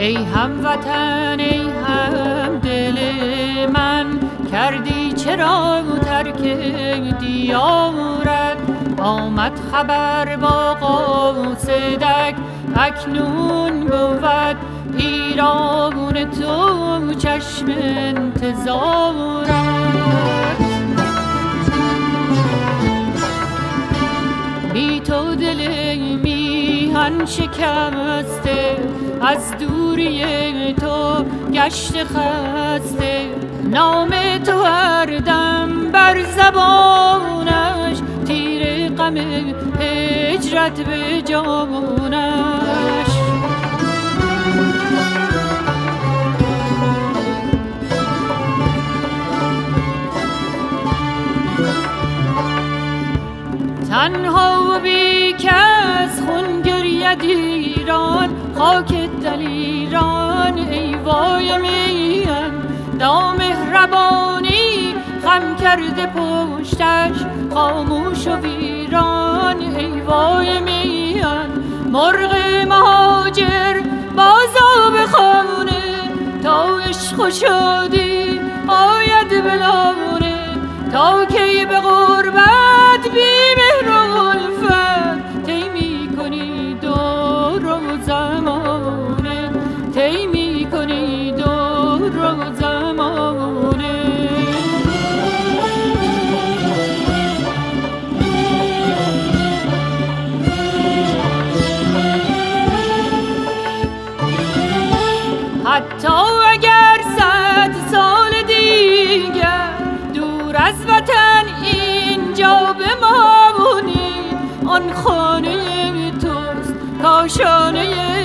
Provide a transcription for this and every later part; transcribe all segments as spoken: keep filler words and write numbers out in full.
ای هموطن ای هم دل من، کردی چرا ترک دیارت؟ آمد خبر با قاصدک، اکنون بود پیران تو چشم انتظارت. بی تو دل میهن شکسته، از دوری تو گشت خسته. نام تو هر دم بر زبانش، تیر غم هجرت به جانش. تنها و بی کس خون گرید ایران، خاک دلیران ای وای میان. نامهربانی خم کرده پشتش، خاموش و ویران ای وای میان. مرغ مهاجر بازا به خانه، تا عشق و شادی آید به لانه. تا کی به غربت بی مهر و الفت، طی می‌کنی دور و زمانه. طی می‌کنی دور و زمانه. حتی اگر صد سال دیگر دور از وطن اینجا بمانی، آن خانه توست، کاشانه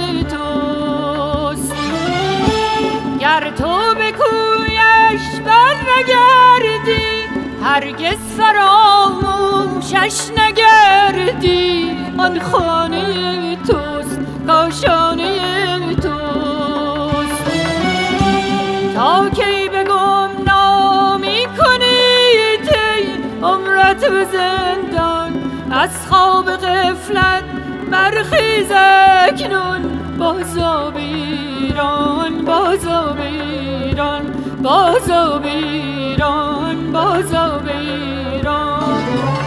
توست. گر تو به کویش بر نگردی، هرگز فراموشش نگردی. آن خانه توست، کاشانه توست. تا کی به گمنامی کنی طی عمرت به زندان، از خواب غفلت برخیز اکنون. بازا به ایران، بازا به ایران، بازا به ایران، بازا به ایران.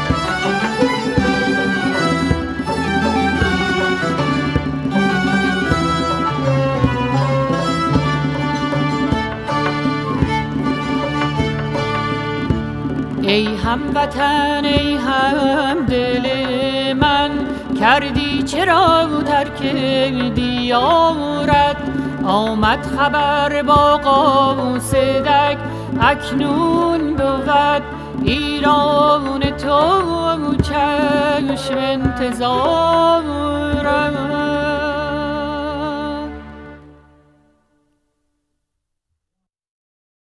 ای هموطن ای هم دل من، کردی چرا ترک دیارت؟ آمد خبر با قاصدک، اکنون بود ایران تو چشم انتظارت.